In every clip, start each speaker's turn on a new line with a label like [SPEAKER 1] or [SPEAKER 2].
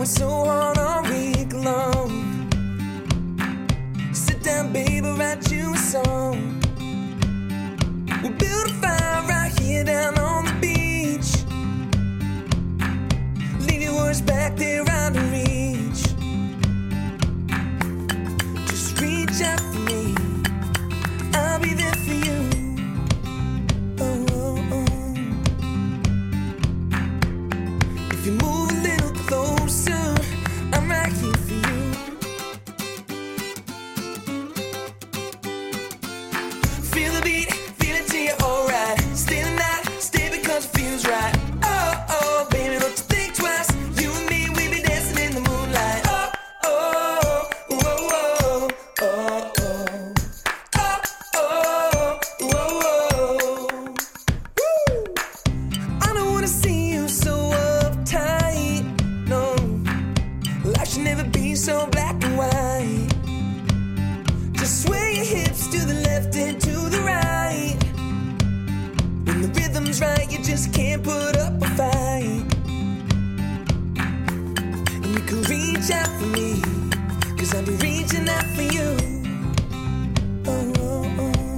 [SPEAKER 1] going so hard all week long. Sit down, baby, write you a song. We'll build a fire right here down on the beach. Leave your words back there out of reach. Just reach out for me, I'll be there for you. Oh, oh, oh. If you move a little closer, I'm right here for you. Feel the beat, feel it till you're alright. Stay the night, stay because it feels right. Oh, oh, baby, don't you think twice. You and me, we be dancing in the moonlight. Oh, oh, oh, oh, oh, oh, oh, oh, oh, oh. Woo! I don't wanna see you so uptight, no. Life should never be so black and white. Just sway your hips to the left and to the right. When the rhythm's right, you just can't put up a fight. And you can reach out for me, 'cause I'll be reaching out for you. Oh, oh, oh.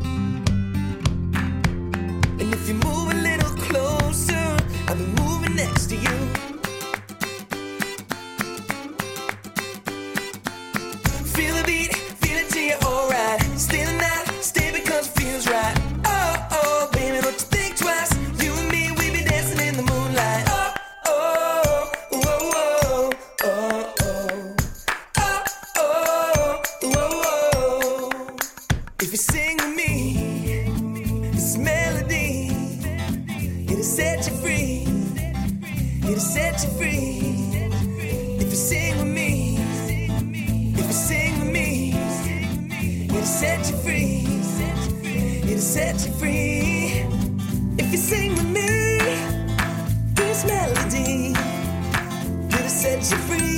[SPEAKER 1] And if you move a little closer, I'll be moving next to you. Feel the beat, feel it till you're alright. Stay the night, stay because it feels right. Oh, oh, baby, don't you think twice. You and me, we be dancing in the moonlight. Oh, oh, oh, oh, oh, oh, oh, oh, oh, oh. If you sing with me, this melody, it'll set you free. It'll set you free. If you sing with me, if you sing with me, it'll set you free. It'll set you free. If you sing with me, this melody, it'll set you free.